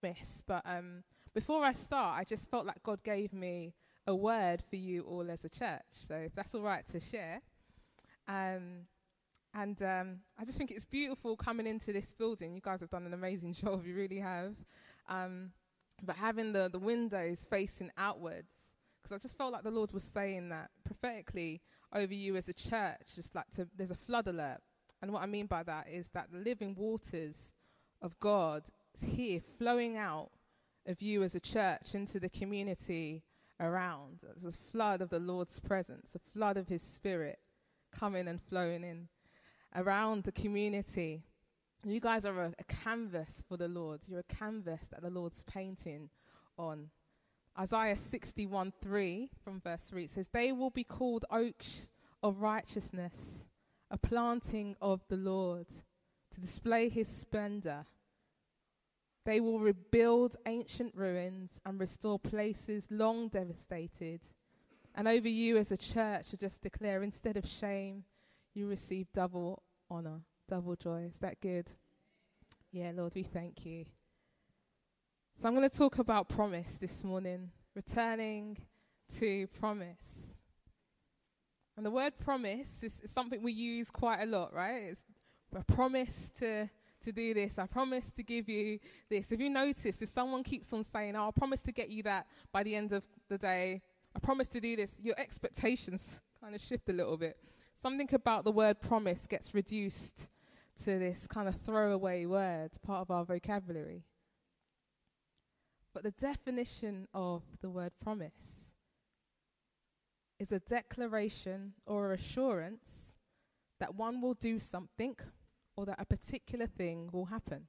miss. But before I start, I just felt like God gave me a word for you all as a church. So if that's all right to share. Um, I just think it's beautiful coming into this building. You guys have done an amazing job, you really have. But having the windows facing outwards, because I just felt like the Lord was saying that prophetically over you as a church, just like there's a flood alert. And what I mean by that is that the living waters of God is here flowing out of you as a church into the community around. There's a flood of the Lord's presence, a flood of his spirit coming and flowing in around the community. You guys are a canvas for the Lord. You're a canvas that the Lord's painting on. Isaiah 61:3 from verse 3, it says, "They will be called oaks of righteousness, a planting of the Lord, to display his splendor. They will rebuild ancient ruins and restore places long devastated." And over you as a church, to just declare, instead of shame, you receive double honor, double joy. Is that good? Yeah, Lord, we thank you. So I'm going to talk about promise this morning, returning to promise. And the word promise is something we use quite a lot, right? It's a promise to do this. I promise to give you this. Have you noticed if someone keeps on saying, "Oh, I promise to get you that by the end of the day. I promise to do this," your expectations kind of shift a little bit. Something about the word promise gets reduced to this kind of throwaway word, part of our vocabulary. But the definition of the word promise is a declaration or assurance that one will do something or that a particular thing will happen.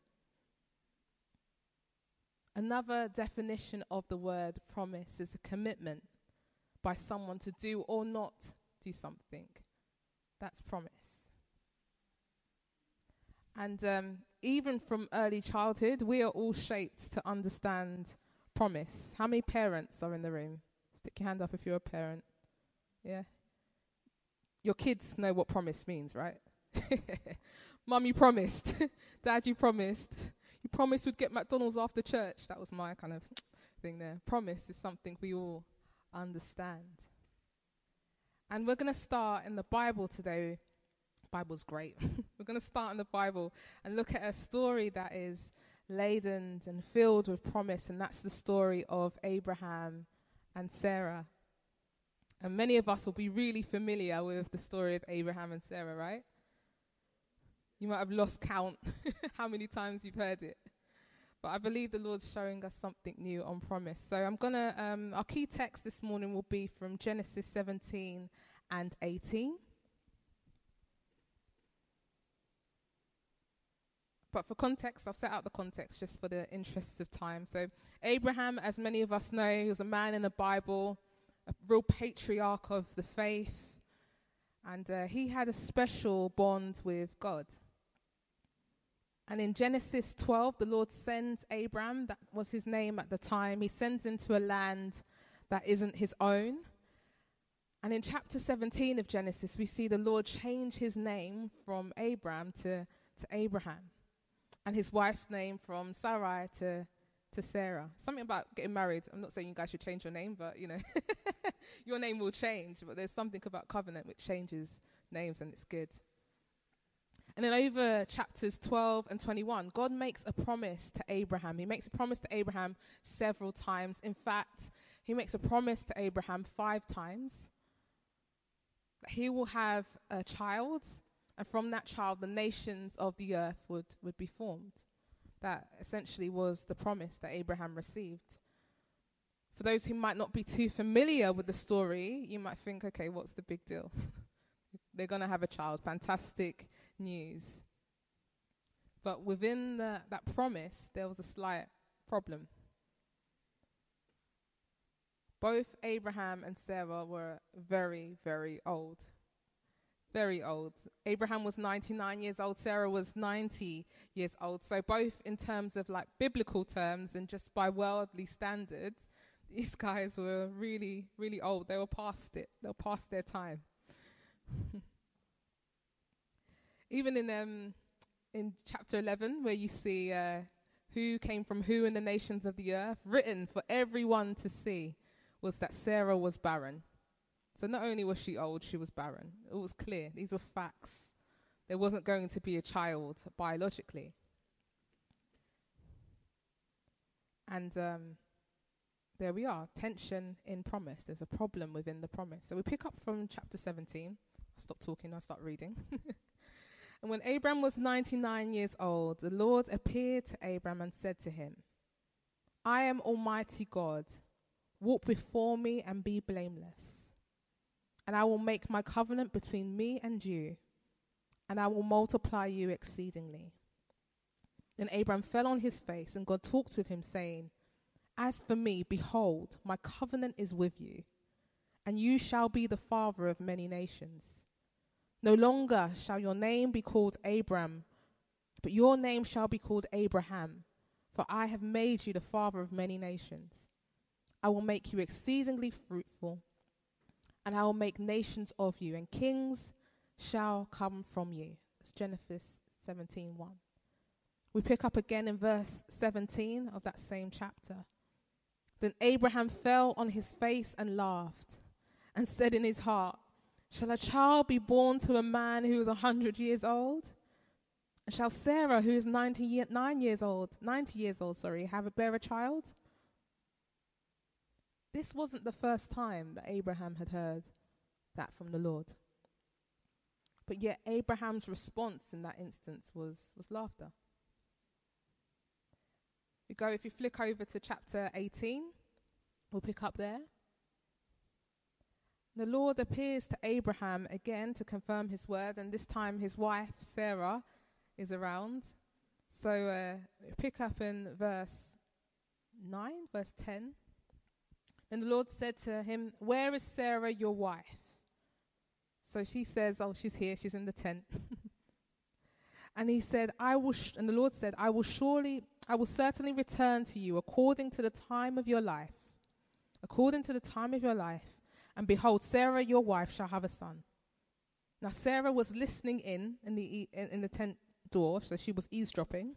Another definition of the word promise is a commitment by someone to do or not do something. That's promise. And even from early childhood, we are all shaped to understand promise. How many parents are in the room? Stick your hand up if you're a parent. Yeah? Your kids know what promise means, right? Mum, you promised. Dad, you promised. You promised we'd get McDonald's after church. That was my kind of thing there. Promise is something we all understand. And we're going to start in the Bible today. Bible's great. We're going to start in the Bible and look at a story that is laden and filled with promise, and that's the story of Abraham and Sarah. And many of us will be really familiar with the story of Abraham and Sarah, right? You might have lost count how many times you've heard it. But I believe the Lord's showing us something new on promise. So I'm going to, our key text this morning will be from Genesis 17 and 18. But for context, I've set out the context just for the interests of time. So Abraham, as many of us know, he was a man in the Bible, a real patriarch of the faith. And he had a special bond with God. And in Genesis 12, the Lord sends Abram, that was his name at the time, he sends him to a land that isn't his own. And in chapter 17 of Genesis, we see the Lord change his name from Abram to Abraham. And his wife's name from Sarai to Sarah. Something about getting married. I'm not saying you guys should change your name, but, you know, your name will change. But there's something about covenant which changes names, and it's good. And then over chapters 12 and 21, God makes a promise to Abraham. He makes a promise to Abraham several times. In fact, he makes a promise to Abraham 5 times that he will have a child, and from that child, the nations of the earth would be formed. That essentially was the promise that Abraham received. For those who might not be too familiar with the story, you might think, okay, what's the big deal? They're going to have a child. Fantastic news. But within that promise, there was a slight problem. Both Abraham and Sarah were very, very old. Very old. Abraham was 99 years old. Sarah was 90 years old. So both in terms of like biblical terms and just by worldly standards, these guys were really, really old. They were past it. They were past their time. Even in chapter 11, where you see who came from who in the nations of the earth, written for everyone to see, was that Sarah was barren. So not only was she old, she was barren. It was clear. These were facts. There wasn't going to be a child biologically. And there we are, tension in promise. There's a problem within the promise. So we pick up from chapter 17. I'll stop talking, I'll start reading. And when Abram was 99 years old, the Lord appeared to Abram and said to him, I am Almighty God. Walk before me and be blameless. And I will make my covenant between me and you, and I will multiply you exceedingly. Then Abram fell on his face, and God talked with him, saying, As for me, behold, my covenant is with you, and you shall be the father of many nations. No longer shall your name be called Abram, but your name shall be called Abraham, for I have made you the father of many nations. I will make you exceedingly fruitful, and I will make nations of you, and kings shall come from you. That's Genesis 17:1. We pick up again in verse 17 of that same chapter. Then Abraham fell on his face and laughed, and said in his heart, Shall a child be born to a man who is 100 years old? And shall Sarah, who is 90 years old, bear a child? This wasn't the first time that Abraham had heard that from the Lord. But yet Abraham's response in that instance was laughter. If you flick over to chapter 18, we'll pick up there. The Lord appears to Abraham again to confirm his word, and this time his wife, Sarah, is around. So pick up in verse 10. And the Lord said to him, Where is Sarah, your wife? So she says, oh, she's here, she's in the tent. And he said, and the Lord said, I will certainly return to you according to the time of your life. According to the time of your life. And behold, Sarah, your wife, shall have a son. Now Sarah was listening in the tent door, so she was eavesdropping.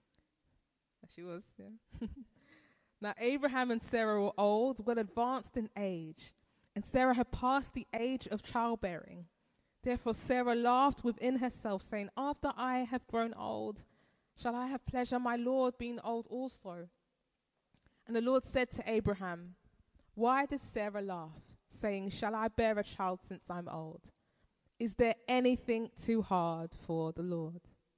She was, yeah. Now Abraham and Sarah were old, well advanced in age, and Sarah had passed the age of childbearing. Therefore Sarah laughed within herself, saying, After I have grown old, shall I have pleasure, my Lord being old also? And the Lord said to Abraham, Why did Sarah laugh, saying, Shall I bear a child since I'm old? Is there anything too hard for the Lord?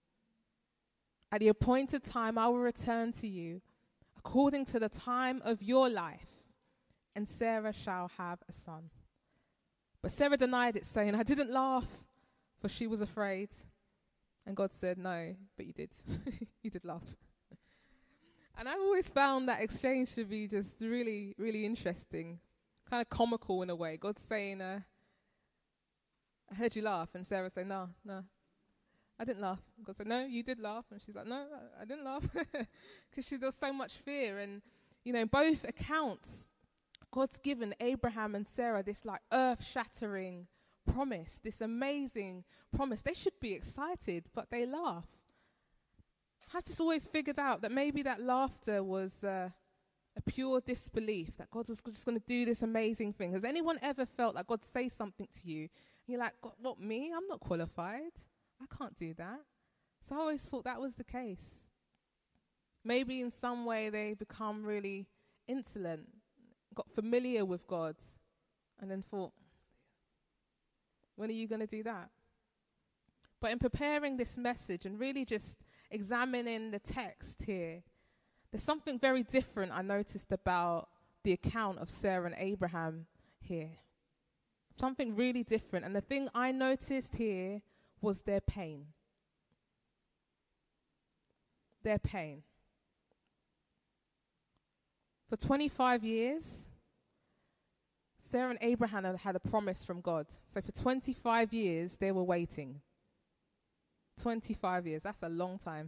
At the appointed time I will return to you, according to the time of your life, and Sarah shall have a son. But Sarah denied it, saying, I didn't laugh, for she was afraid. And God said, No, but you did. You did laugh. And I've always found that exchange to be just really, really interesting, kind of comical in a way. God's saying, I heard you laugh. And Sarah said, No, I didn't laugh. God said, No, you did laugh. And she's like, No, I didn't laugh. Because there was so much fear. And, both accounts, God's given Abraham and Sarah this like earth-shattering promise, this amazing promise. They should be excited, but they laugh. I've just always figured out that maybe that laughter was a pure disbelief, that God was just going to do this amazing thing. Has anyone ever felt like God say something to you, and you're like, God, what, me? I'm not qualified. I can't do that. So I always thought that was the case. Maybe in some way they become really insolent, got familiar with God, and then thought, when are you going to do that? But in preparing this message and really just examining the text here, there's something very different I noticed about the account of Sarah and Abraham here. Something really different. And the thing I noticed here was their pain. Their pain. For 25 years, Sarah and Abraham had a promise from God. So for 25 years, they were waiting. 25 years, that's a long time.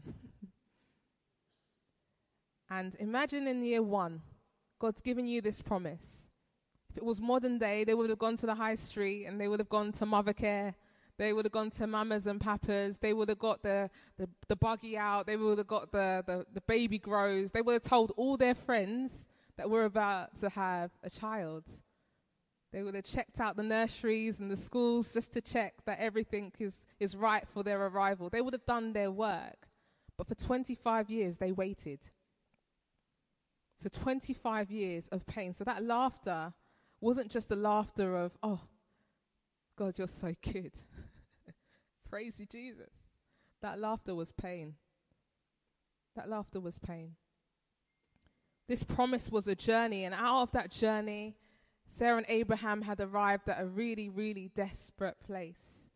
And imagine in year 1, God's given you this promise. If it was modern day, they would have gone to the high street and they would have gone to Mothercare. They would have gone to mamas and papas. They would have got the buggy out. They would have got the baby grows. They would have told all their friends that we're about to have a child. They would have checked out the nurseries and the schools just to check that everything is right for their arrival. They would have done their work. But for 25 years, they waited. So 25 years of pain. So that laughter wasn't just the laughter of, oh, God, you're so good. Praise you, Jesus. That laughter was pain. That laughter was pain. This promise was a journey, and out of that journey, Sarah and Abraham had arrived at a really, really desperate place.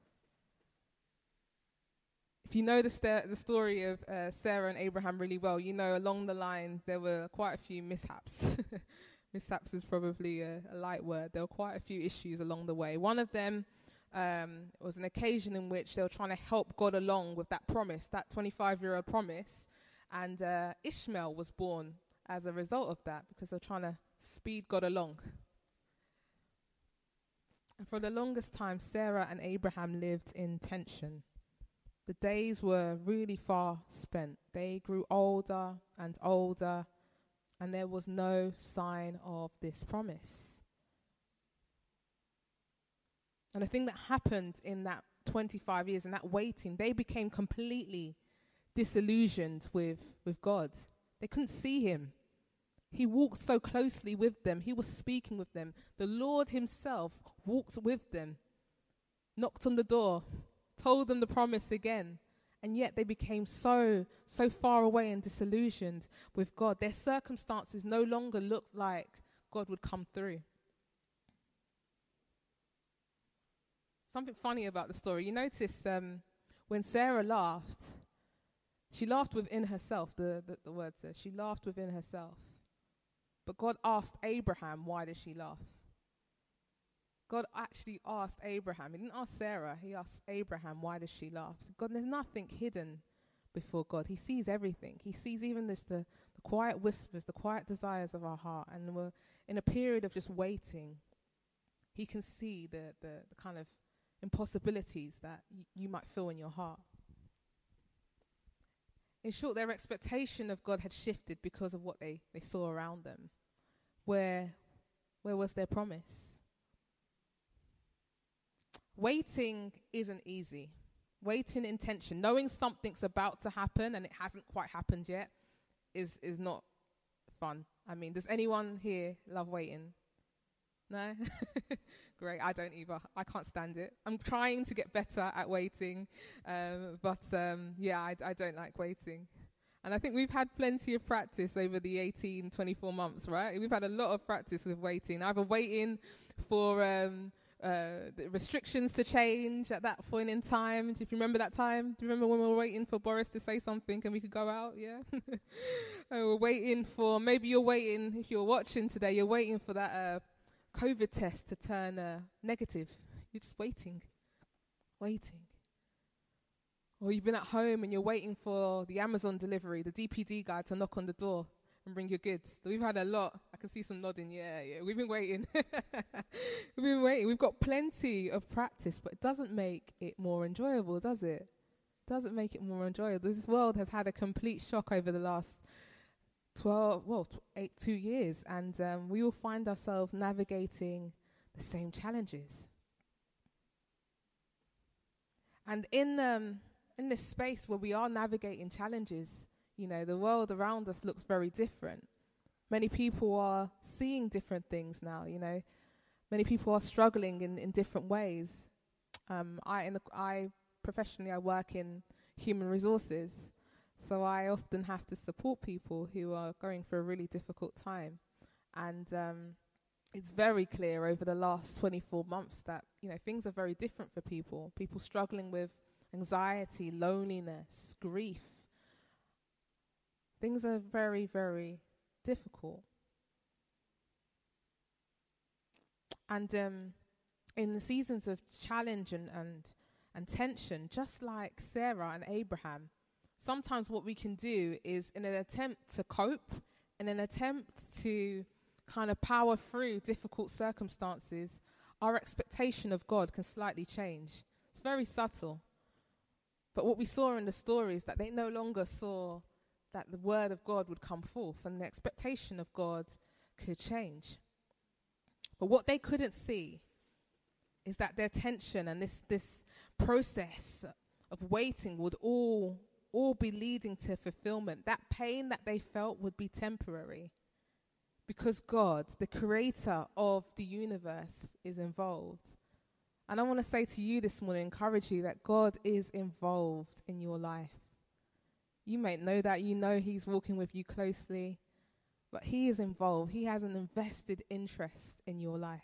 If you know the story of Sarah and Abraham really well, you know along the line there were quite a few mishaps. Mishaps is probably a light word. There were quite a few issues along the way. One of them was an occasion in which they were trying to help God along with that promise, that 25-year-old promise, and Ishmael was born as a result of that because they were trying to speed God along. And for the longest time, Sarah and Abraham lived in tension. The days were really far spent. They grew older and older, and there was no sign of this promise. And the thing that happened in that 25 years and that waiting, they became completely disillusioned with God. They couldn't see him. He walked so closely with them. He was speaking with them. The Lord himself walked with them, knocked on the door, told them the promise again. And yet they became so far away and disillusioned with God. Their circumstances no longer looked like God would come through. Something funny about the story. You notice when Sarah laughed, she laughed within herself, the word says. She laughed within herself. But God asked Abraham, why does she laugh? God actually asked Abraham. He didn't ask Sarah. He asked Abraham, why does she laugh? So God, there's nothing hidden before God. He sees everything. He sees even the quiet whispers, the quiet desires of our heart. And we're in a period of just waiting. He can see the kind of impossibilities that you might feel in your heart. In short, their expectation of God had shifted because of what they saw around them. Where was their promise? Waiting isn't easy. Waiting in tension, knowing something's about to happen and it hasn't quite happened yet, is not fun. I mean, does anyone here love waiting? No? Great, I don't either. I can't stand it. I'm trying to get better at waiting, but I don't like waiting. And I think we've had plenty of practice over the 24 months, right? We've had a lot of practice with waiting. Either waiting for the restrictions to change at that point in time. If you remember that time? Do you remember when we were waiting for Boris to say something and we could go out? Yeah. We're waiting for, maybe you're waiting, if you're watching today, you're waiting for that COVID test to turn negative. You're just waiting. Or you've been at home and you're waiting for the Amazon delivery, the DPD guy to knock on the door and bring your goods. So we've had a lot. I can see some nodding. Yeah. We've been waiting. We've got plenty of practice, but it doesn't make it more enjoyable, does it? Doesn't make it more enjoyable. This world has had a complete shock over the last 2 years, and we will find ourselves navigating the same challenges. And in this space where we are navigating challenges, you know, the world around us looks very different. Many people are seeing different things now, you know. Many people are struggling in different ways. Professionally, I work in human resources, so I often have to support people who are going through a really difficult time. And it's very clear over the last 24 months that, you know, things are very different for people. People struggling with anxiety, loneliness, grief. Things are very, very difficult. And in the seasons of challenge and tension, just like Sarah and Abraham, sometimes what we can do is, in an attempt to cope, in an attempt to kind of power through difficult circumstances, our expectation of God can slightly change. It's very subtle. But what we saw in the story is that they no longer saw that the word of God would come forth and the expectation of God could change. But what they couldn't see is that their tension and this process of waiting would all be leading to fulfillment. That pain that they felt would be temporary because God, the creator of the universe, is involved. And I want to say to you this morning, encourage you that God is involved in your life. You may know that, you know he's walking with you closely, but he is involved. He has an invested interest in your life.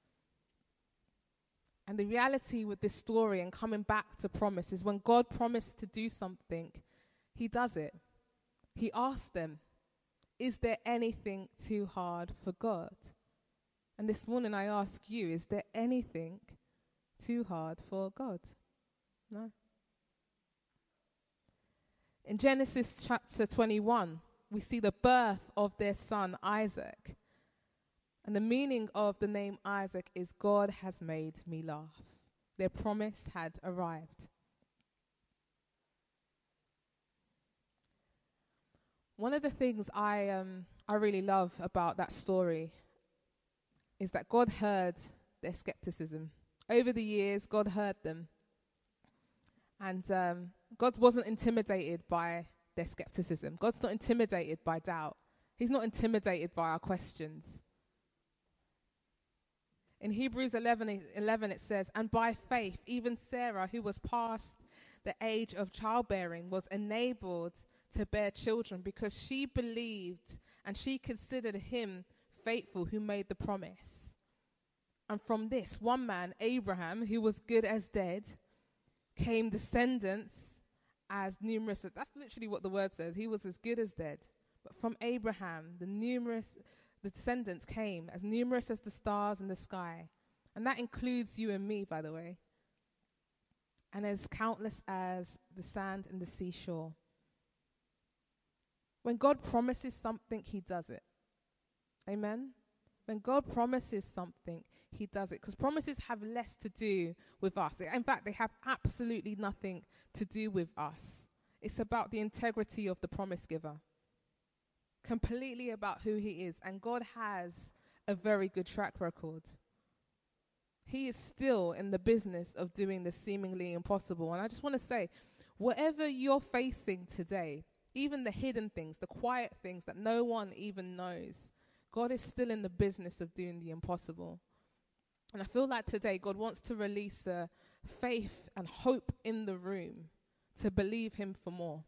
And the reality with this story and coming back to promise is when God promised to do something, he does it. He asked them, is there anything too hard for God? And this morning I ask you, is there anything too hard for God? No. In Genesis chapter 21, we see the birth of their son Isaac. And the meaning of the name Isaac is God has made me laugh. Their promise had arrived. One of the things I really love about that story is that God heard their skepticism. Over the years, God heard them. And God wasn't intimidated by their skepticism. God's not intimidated by doubt. He's not intimidated by our questions. In Hebrews 11 it says, and by faith, even Sarah, who was past the age of childbearing, was enabled to bear children because she believed and she considered him faithful who made the promise. And from this one man, Abraham, who was good as dead, came descendants as numerous. That's literally what the word says. He was as good as dead. But from Abraham, the descendants came as numerous as the stars in the sky. And that includes you and me, by the way. And as countless as the sand in the seashore. When God promises something, he does it. Amen? When God promises something, he does it. Because promises have less to do with us. In fact, they have absolutely nothing to do with us. It's about the integrity of the promise giver. Completely about who he is. And God has a very good track record. He is still in the business of doing the seemingly impossible. And I just want to say, whatever you're facing today, even the hidden things, the quiet things that no one even knows, God is still in the business of doing the impossible. And I feel like today God wants to release faith and hope in the room to believe him for more.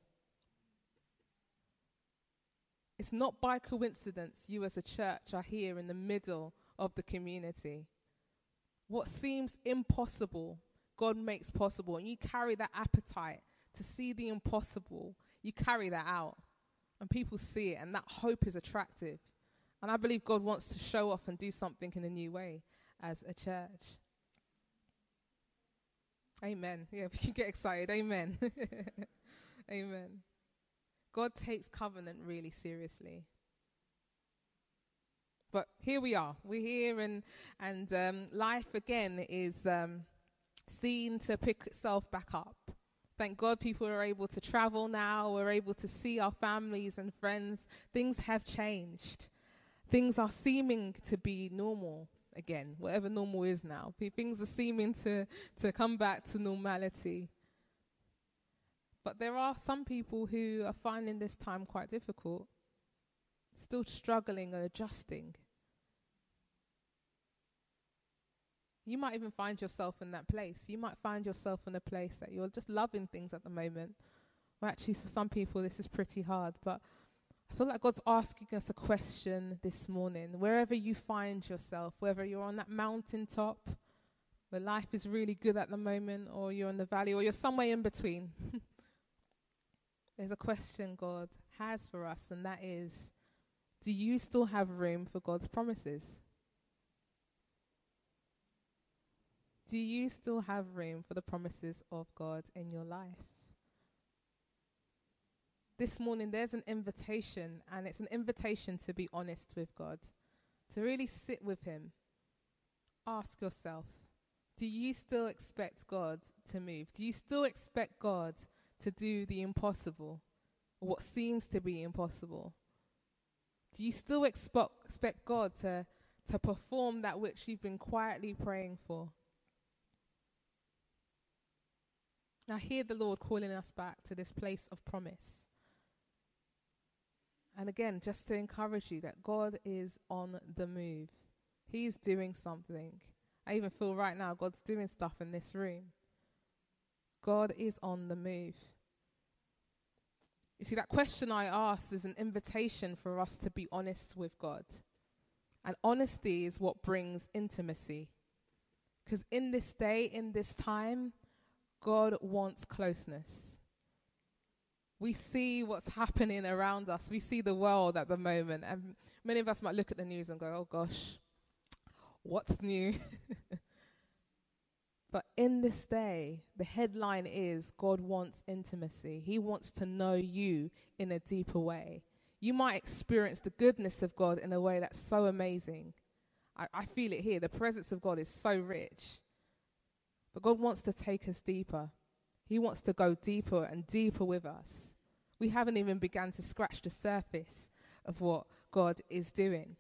It's not by coincidence you as a church are here in the middle of the community. What seems impossible, God makes possible. And you carry that appetite to see the impossible. You carry that out. And people see it, and that hope is attractive. And I believe God wants to show off and do something in a new way as a church. Amen. Yeah, we can get excited. Amen. Amen. God takes covenant really seriously. But here we are. We're here, and life again is seen to pick itself back up. Thank God people are able to travel now. We're able to see our families and friends. Things have changed. Things are seeming to be normal again, whatever normal is now. Things are seeming to come back to normality. But there are some people who are finding this time quite difficult, still struggling and adjusting. You might even find yourself in that place. You might find yourself in a place that you're just loving things at the moment. Well, actually, for some people, this is pretty hard. But I feel like God's asking us a question this morning. Wherever you find yourself, whether you're on that mountaintop, where life is really good at the moment, or you're in the valley, or you're somewhere in between. There's a question God has for us, and that is, do you still have room for God's promises? Do you still have room for the promises of God in your life? This morning, there's an invitation, and it's an invitation to be honest with God, to really sit with him. Ask yourself, Do you still expect God to move? Do you still expect God to do the impossible, or what seems to be impossible? Do you still expect God to perform that which you've been quietly praying for? I hear the Lord calling us back to this place of promise. And again, just to encourage you that God is on the move. He's doing something. I even feel right now God's doing stuff in this room. God is on the move. You see, that question I asked is an invitation for us to be honest with God. And honesty is what brings intimacy. Because in this day, in this time, God wants closeness. We see what's happening around us. We see the world at the moment. And many of us might look at the news and go, oh gosh, what's new? But in this day, the headline is God wants intimacy. He wants to know you in a deeper way. You might experience the goodness of God in a way that's so amazing. I feel it here. The presence of God is so rich. But God wants to take us deeper. He wants to go deeper and deeper with us. We haven't even begun to scratch the surface of what God is doing.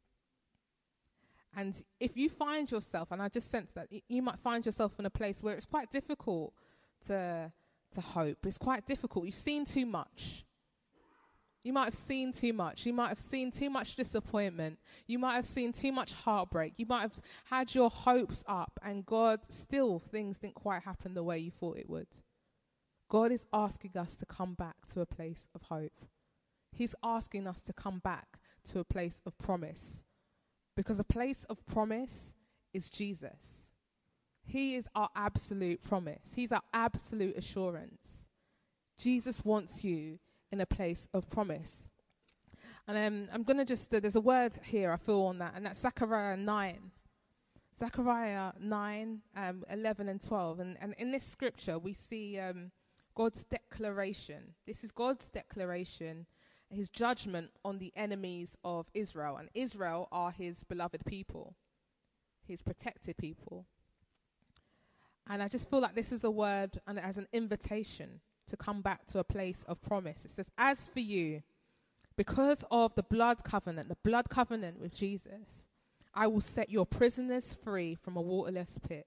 And if you find yourself, and I just sense that you might find yourself in a place where it's quite difficult to hope. It's quite difficult. You've seen too much. You might have seen too much. You might have seen too much disappointment. You might have seen too much heartbreak. You might have had your hopes up, and God, still things didn't quite happen the way you thought it would. God is asking us to come back to a place of hope. He's asking us to come back to a place of promise. Because a place of promise is Jesus. He is our absolute promise. He's our absolute assurance. Jesus wants you in a place of promise. And I'm going to just, there's a word here I feel on that, and that's Zechariah 9. Zechariah 9, 11 and 12. And in this scripture, we see God's declaration. This is God's declaration, his judgment on the enemies of Israel. And Israel are his beloved people, his protected people. And I just feel like this is a word and as an invitation to come back to a place of promise. It says, as for you, because of the blood covenant with Jesus, I will set your prisoners free from a waterless pit.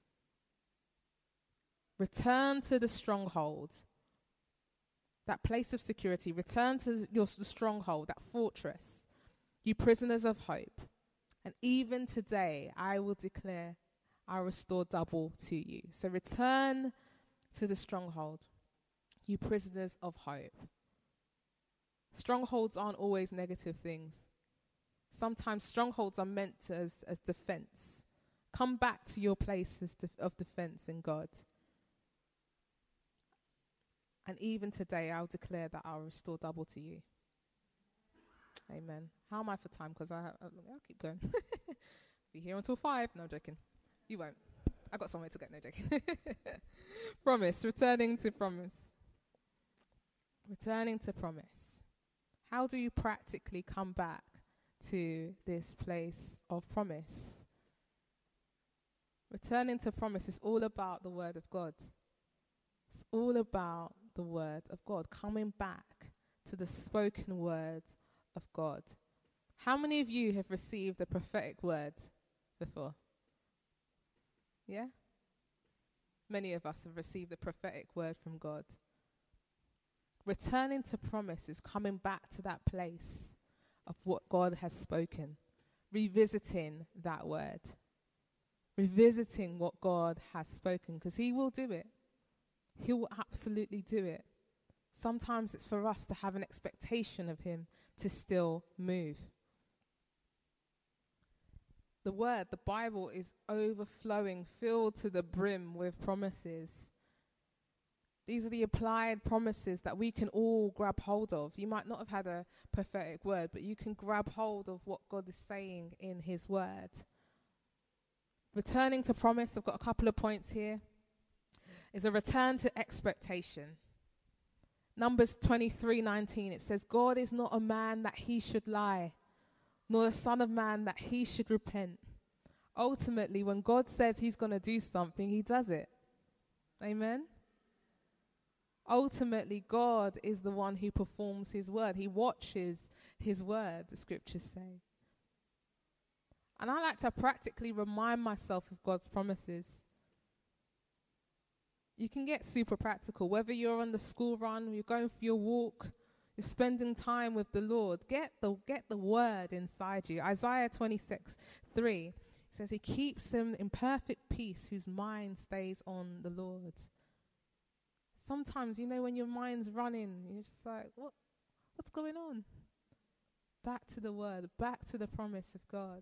Return to the stronghold, that place of security. Return to the stronghold, that fortress, you prisoners of hope. And even today, I will declare, I'll restore double to you. So return to the stronghold, you prisoners of hope. Strongholds aren't always negative things. Sometimes strongholds are meant as defense. Come back to your place of defense in God. And even today, I'll declare that I'll restore double to you. Amen. How am I for time? Because I'll keep going. Be here until 5. No, joking. You won't. I got somewhere to go. No, joking. Promise. Returning to promise. Returning to promise. How do you practically come back to this place of promise? Returning to promise is all about the word of God. It's all about the word of God, coming back to the spoken word of God. How many of you have received a prophetic word before? Yeah? Many of us have received a prophetic word from God. Returning to promise is coming back to that place of what God has spoken, revisiting that word, revisiting what God has spoken, because he will do it. He will absolutely do it. Sometimes it's for us to have an expectation of him to still move. The word, the Bible, is overflowing, filled to the brim with promises. These are the applied promises that we can all grab hold of. You might not have had a prophetic word, but you can grab hold of what God is saying in his word. Returning to promise, I've got a couple of points here. Is a return to expectation. Numbers 23:19, it says, God is not a man that he should lie, nor the son of man that he should repent. Ultimately, when God says he's going to do something, he does it. Amen? Ultimately, God is the one who performs his word. He watches his word, the scriptures say. And I like to practically remind myself of God's promises. You can get super practical, whether you're on the school run, you're going for your walk, you're spending time with the Lord. Get the word inside you. Isaiah 26:3 says he keeps them in perfect peace whose mind stays on the Lord. Sometimes, when your mind's running, you're just like, what's going on? Back to the word, back to the promise of God.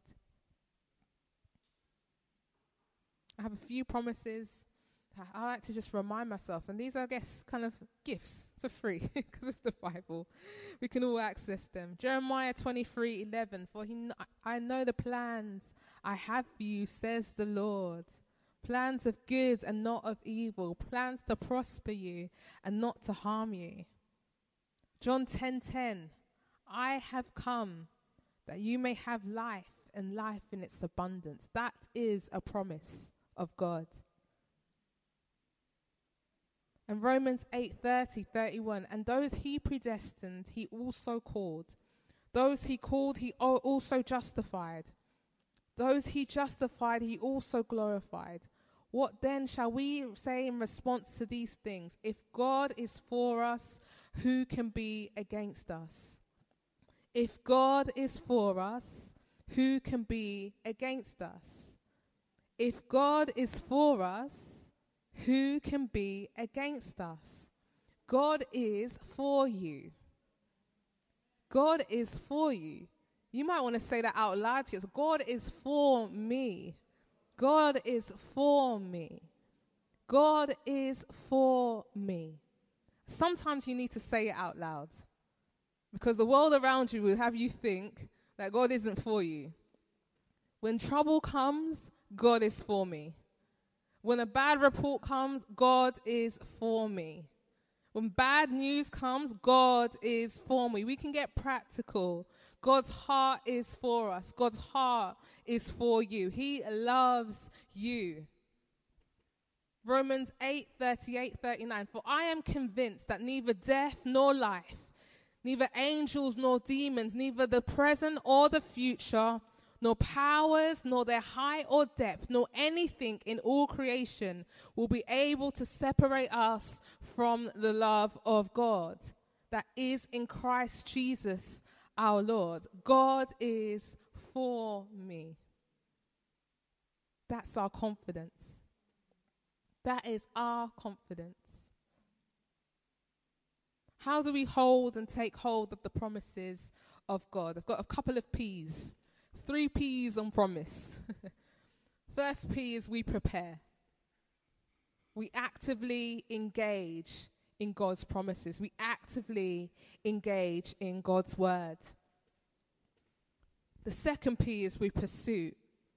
I have a few promises I like to just remind myself, and these are, I guess, kind of gifts for free because it's the Bible. We can all access them. Jeremiah 23:11, for I know the plans I have for you, says the Lord. Plans of good and not of evil, plans to prosper you and not to harm you. John 10:10, I have come that you may have life and life in its abundance. That is a promise of God. And Romans 8:30-31, and those he predestined, he also called. Those he called, he also justified. Those he justified, he also glorified. What then shall we say in response to these things? If God is for us, who can be against us? If God is for us, who can be against us? If God is for us, who can be against us? God is for you. God is for you. You might want to say that out loud to yourself. God is for me. God is for me. God is for me. Sometimes you need to say it out loud, because the world around you will have you think that God isn't for you. When trouble comes, God is for me. When a bad report comes, God is for me. When bad news comes, God is for me. We can get practical. God's heart is for us. God's heart is for you. He loves you. Romans 8:38-39, for I am convinced that neither death nor life, neither angels nor demons, neither the present or the future, nor powers, nor their height or depth, nor anything in all creation will be able to separate us from the love of God that is in Christ Jesus our Lord. God is for me. That's our confidence. That is our confidence. How do we hold and take hold of the promises of God? I've got a couple of P's. 3 P's on promise. First P is we prepare. We actively engage in God's promises. We actively engage in God's word. The second P is we pursue.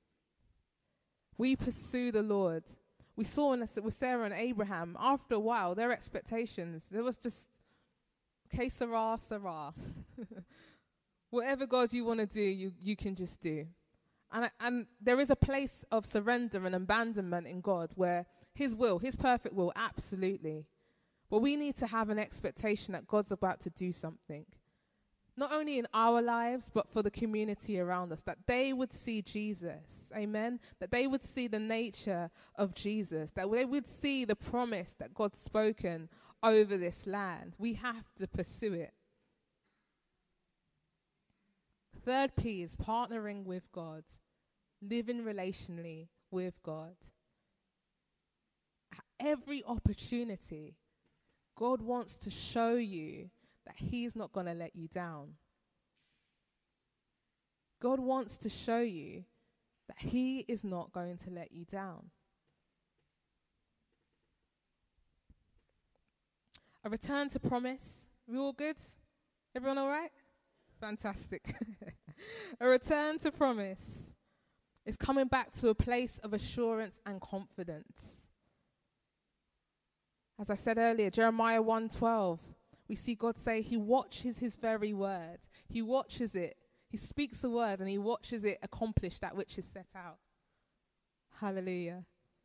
We pursue the Lord. We saw with Sarah and Abraham, after a while, their expectations, there was just, que sera, sera. Whatever God you want to do, you can just do. And there is a place of surrender and abandonment in God where his will, his perfect will, absolutely. But we need to have an expectation that God's about to do something. Not only in our lives, but for the community around us, that they would see Jesus, amen? That they would see the nature of Jesus, that they would see the promise that God's spoken over this land. We have to pursue it. Third P is partnering with God, living relationally with God. At every opportunity, God wants to show you that he's not going to let you down. God wants to show you that he is not going to let you down. A return to promise. We all good? Everyone all right? Fantastic. A return to promise is coming back to a place of assurance and confidence. As I said earlier, Jeremiah 1:12, we see God say he watches his very word. He watches it. He speaks the word and he watches it accomplish that which is set out. Hallelujah.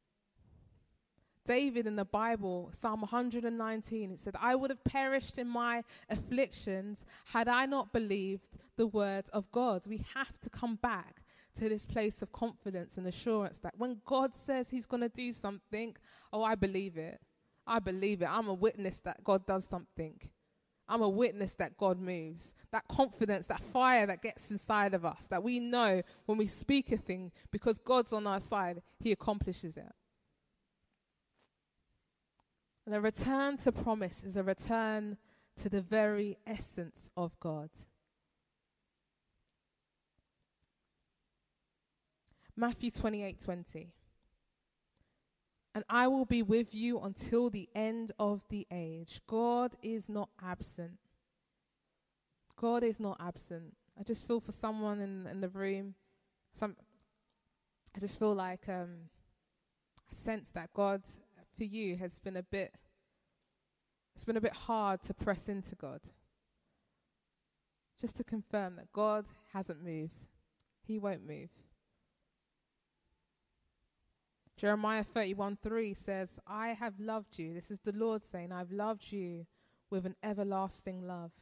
David in the Bible, Psalm 119, it said, I would have perished in my afflictions had I not believed the word of God. We have to come back to this place of confidence and assurance that when God says he's going to do something, oh, I believe it. I believe it. I'm a witness that God does something. I'm a witness that God moves. That confidence, that fire that gets inside of us, that we know when we speak a thing, because God's on our side, he accomplishes it. And a return to promise is a return to the very essence of God. Matthew 28:20. And I will be with you until the end of the age. God is not absent. God is not absent. I just feel for someone in the room, I just feel like I sense that God for you it's been a bit hard to press into God. Just to confirm that God hasn't moved. He won't move. Jeremiah 31:3 says, I have loved you. This is the Lord saying, I've loved you with an everlasting love.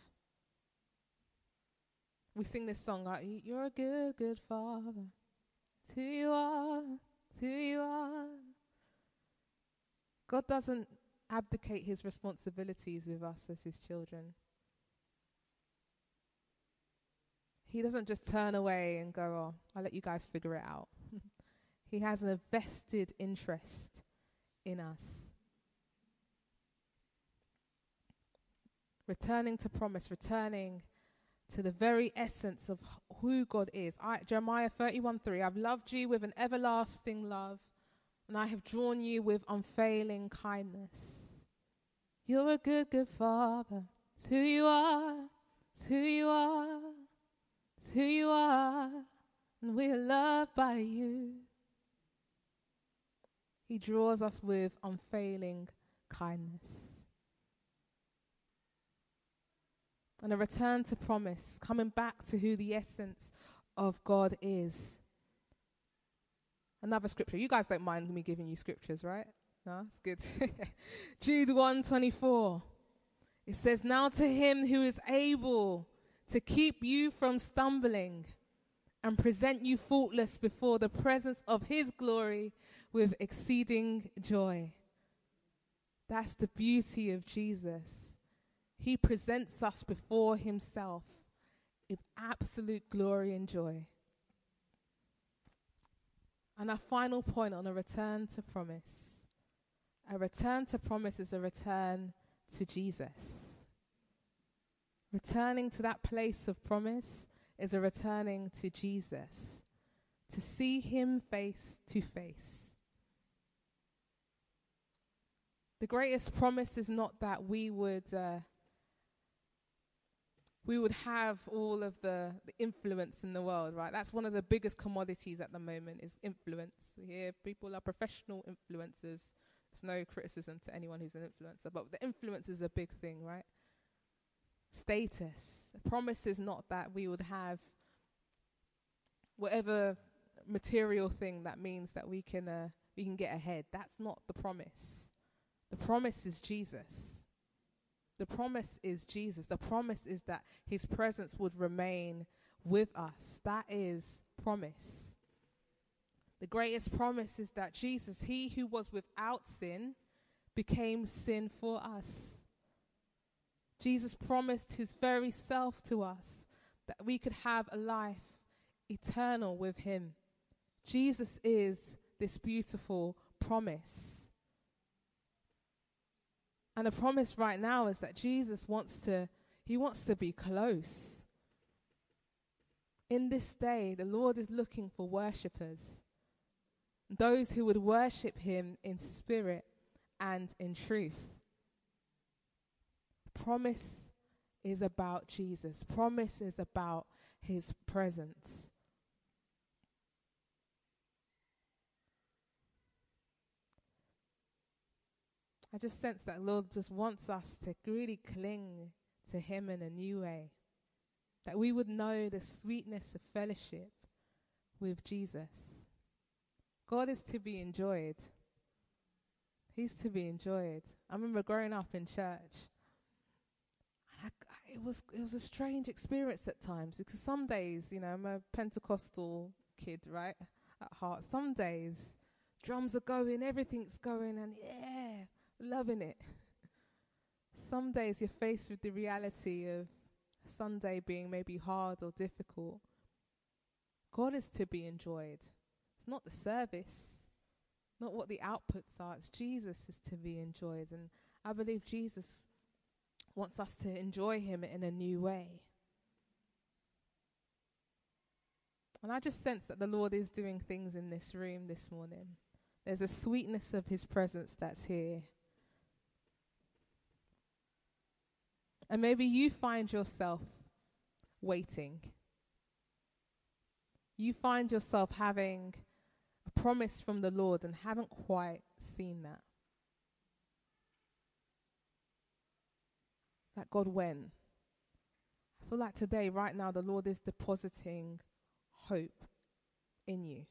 We sing this song, you're a good, good father. It's who you are, it's who you are. God doesn't abdicate his responsibilities with us as his children. He doesn't just turn away and go, oh, I'll let you guys figure it out. He has a vested interest in us. Returning to promise, returning to the very essence of who God is. Jeremiah 31:3, I've loved you with an everlasting love, and I have drawn you with unfailing kindness. You're a good, good father. It's who you are. It's who you are. It's who you are. And we are loved by you. He draws us with unfailing kindness. And a return to promise, coming back to who the essence of God is. Another scripture. You guys don't mind me giving you scriptures, right? No, it's good. Jude 1:24. It says, now to him who is able to keep you from stumbling and present you faultless before the presence of his glory with exceeding joy. That's the beauty of Jesus. He presents us before himself with absolute glory and joy. And our final point on a return to promise. A return to promise is a return to Jesus. Returning to that place of promise is a returning to Jesus. To see him face to face. The greatest promise is not that we would have all of the influence in the world, right? That's one of the biggest commodities at the moment is influence. We hear people are professional influencers. There's no criticism to anyone who's an influencer, but the influence is a big thing, right? Status. The promise is not that we would have whatever material thing that means that we can get ahead. That's not the promise. The promise is Jesus. The promise is Jesus. The promise is that his presence would remain with us. That is promise. The greatest promise is that Jesus, he who was without sin, became sin for us. Jesus promised his very self to us, that we could have a life eternal with him. Jesus is this beautiful promise. And the promise right now is that Jesus wants to be close. In this day, the Lord is looking for worshippers. Those who would worship him in spirit and in truth. Promise is about Jesus. Promise is about his presence. I just sense that Lord just wants us to really cling to him in a new way. That we would know the sweetness of fellowship with Jesus. God is to be enjoyed. He's to be enjoyed. I remember growing up in church. It was a strange experience at times, because some days, I'm a Pentecostal kid, right, at heart. Some days, drums are going, everything's going, and loving it. Some days you're faced with the reality of Sunday being maybe hard or difficult. God is to be enjoyed. It's not the service, not what the outputs are. It's Jesus is to be enjoyed. And I believe Jesus wants us to enjoy him in a new way. And I just sense that the Lord is doing things in this room this morning. There's a sweetness of his presence that's here. And maybe you find yourself waiting. You find yourself having a promise from the Lord and haven't quite seen that. That God, when? I feel like today, right now, the Lord is depositing hope in you.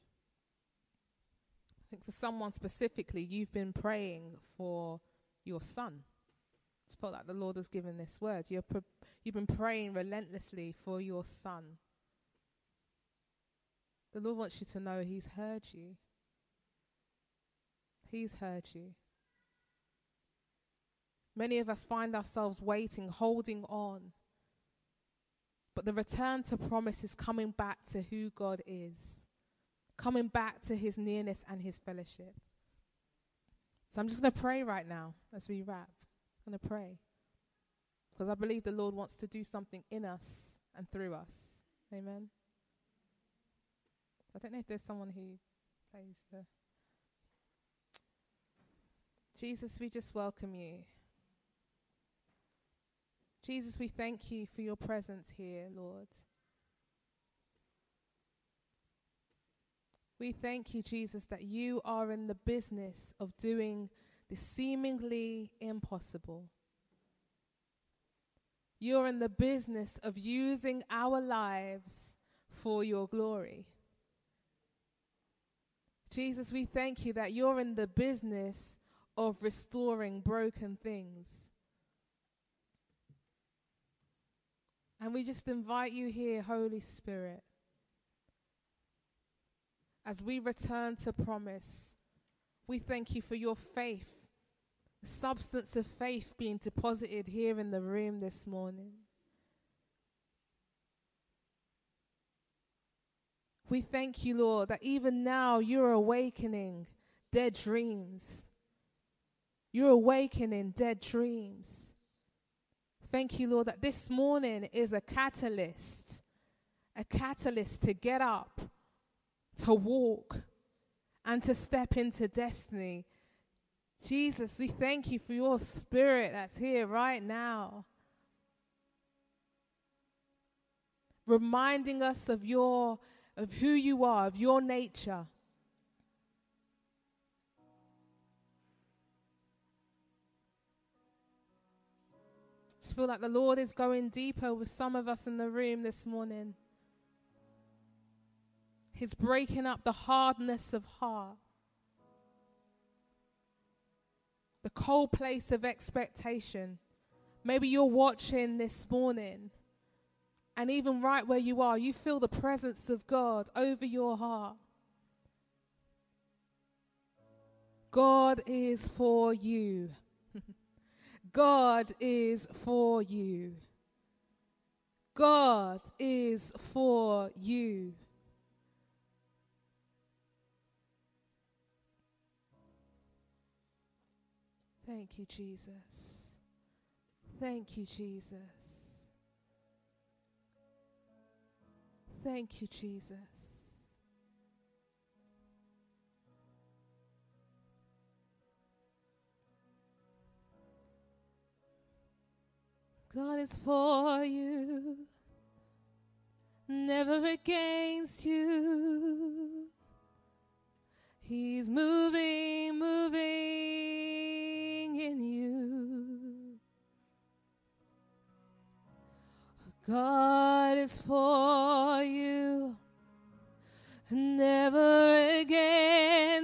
I think for someone specifically, you've been praying for your son. It's felt like the Lord has given this word. You've been praying relentlessly for your son. The Lord wants you to know he's heard you. He's heard you. Many of us find ourselves waiting, holding on. But the return to promise is coming back to who God is. Coming back to his nearness and his fellowship. So I'm just going to pray right now as we wrap. I'm going to pray. Because I believe the Lord wants to do something in us and through us. Amen. I don't know if there's someone who plays the... Jesus, we just welcome you. Jesus, we thank you for your presence here, Lord. We thank you, Jesus, that you are in the business of doing the seemingly impossible. You're in the business of using our lives for your glory. Jesus, we thank you that you're in the business of restoring broken things. And we just invite you here, Holy Spirit, as we return to promise. We thank you for your faith, the substance of faith being deposited here in the room this morning. We thank you, Lord, that even now you're awakening dead dreams. You're awakening dead dreams. Thank you, Lord, that this morning is a catalyst to get up, to walk, and to step into destiny. Jesus, we thank you for your spirit that's here right now, reminding us of who you are, of your nature. I feel like the Lord is going deeper with some of us in the room this morning. He's breaking up the hardness of heart, the cold place of expectation. Maybe you're watching this morning, and even right where you are, you feel the presence of God over your heart. God is for you. God is for you. God is for you. Thank you, Jesus. Thank you, Jesus. Thank you, Jesus. God is for you, never against you. He's moving in you. God is for you, never against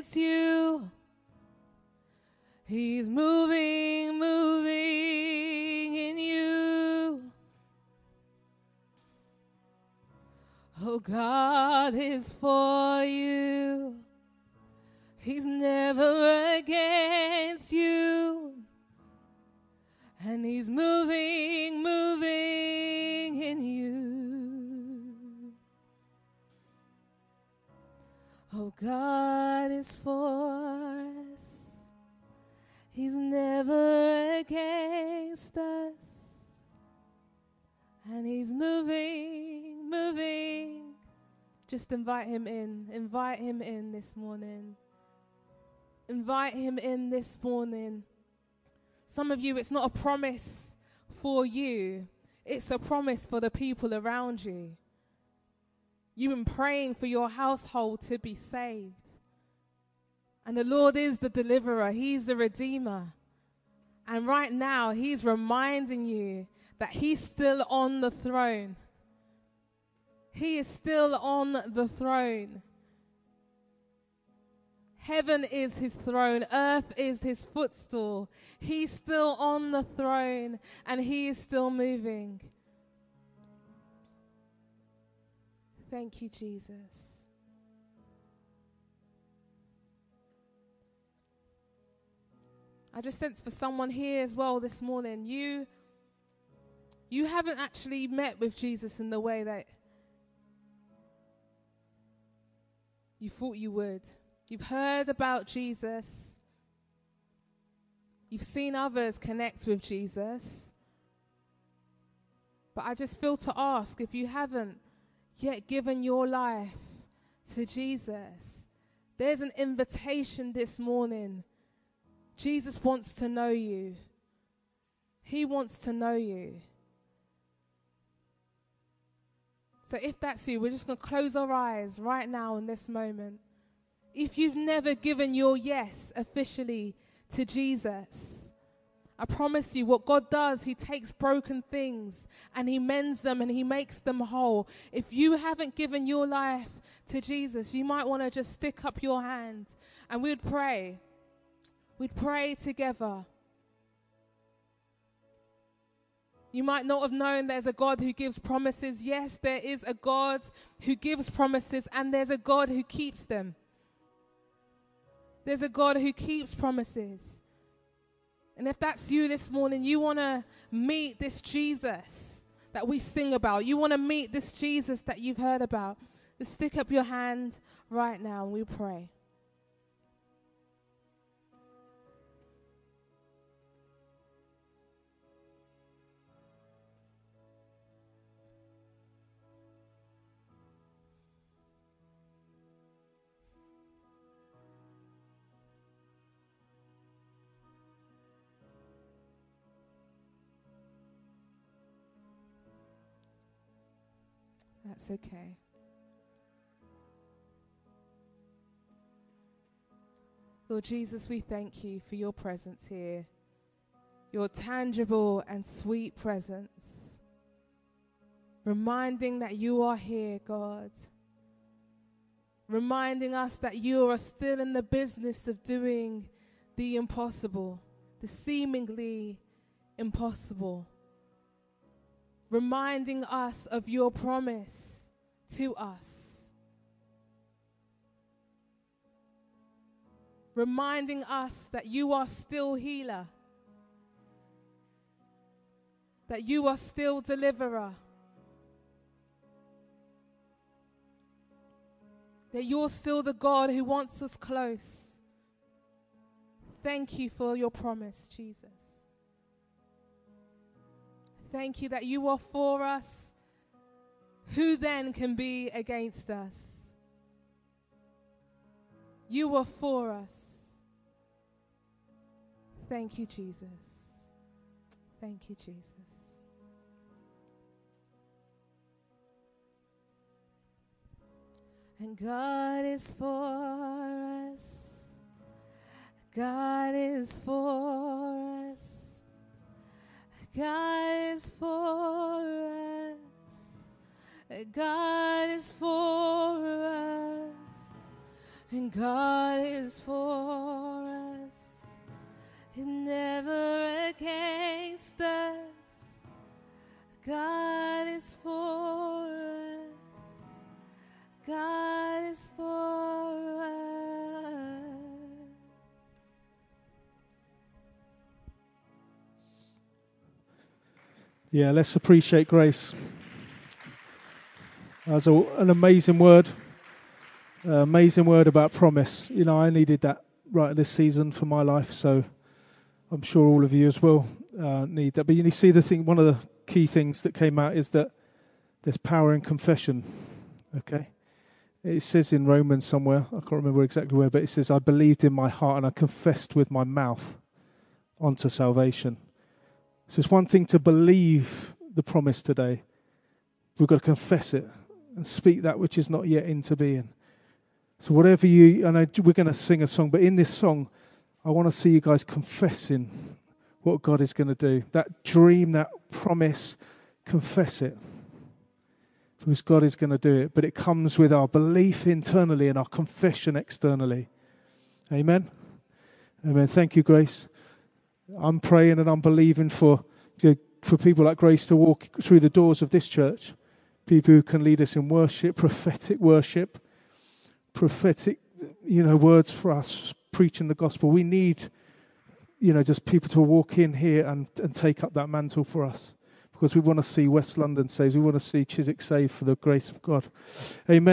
God is for you. He's never against you. And he's moving, moving in you. Oh, God is for us. He's never against us. And he's moving, moving. Just invite him in. Invite him in this morning. Invite him in this morning. Some of you, it's not a promise for you. It's a promise for the people around you. You've been praying for your household to be saved. And the Lord is the deliverer. He's the redeemer. And right now, he's reminding you that he's still on the throne. He is still on the throne. Heaven is his throne. Earth is his footstool. He's still on the throne and he is still moving. Thank you, Jesus. I just sense for someone here as well this morning, you haven't actually met with Jesus in the way that you thought you would. You've heard about Jesus. You've seen others connect with Jesus. But I just feel to ask, if you haven't yet given your life to Jesus, there's an invitation this morning. Jesus wants to know you. He wants to know you. So if that's you, we're just going to close our eyes right now in this moment. If you've never given your yes officially to Jesus, I promise you what God does, he takes broken things and he mends them and he makes them whole. If you haven't given your life to Jesus, you might want to just stick up your hand and we'd pray. We'd pray together. You might not have known there's a God who gives promises. Yes, there is a God who gives promises and there's a God who keeps them. There's a God who keeps promises. And if that's you this morning, you want to meet this Jesus that we sing about. You want to meet this Jesus that you've heard about. Just stick up your hand right now and we pray. That's okay. Lord Jesus, we thank you for your presence here, your tangible and sweet presence, reminding that you are here, God, reminding us that you are still in the business of doing the impossible, the seemingly impossible. Reminding us of your promise to us. Reminding us that you are still healer. That you are still deliverer. That you're still the God who wants us close. Thank you for your promise, Jesus. Thank you that you are for us. Who then can be against us? You are for us. Thank you, Jesus. Thank you, Jesus. And God is for us. God is for us. God is for us. God is for us. And God is for us. He's never against us. God is for us. has for us. Yeah, let's appreciate Grace. That's an amazing word. Amazing word about promise. You know, I needed that right this season for my life, so I'm sure all of you as well need that. But you see, the thing, one of the key things that came out is that there's power in confession. Okay, it says in Romans somewhere, I can't remember exactly where, but it says, "I believed in my heart and I confessed with my mouth unto salvation." So it's one thing to believe the promise today. We've got to confess it and speak that which is not yet into being. So whatever I know we're going to sing a song, but in this song, I want to see you guys confessing what God is going to do. That dream, that promise, confess it. Because God is going to do it. But it comes with our belief internally and our confession externally. Amen? Amen. Thank you, Grace. I'm praying and I'm believing for people like Grace to walk through the doors of this church. People who can lead us in worship, prophetic, words for us, preaching the gospel. We need, just people to walk in here and take up that mantle for us. Because we want to see West London saved. We want to see Chiswick saved for the grace of God. Amen.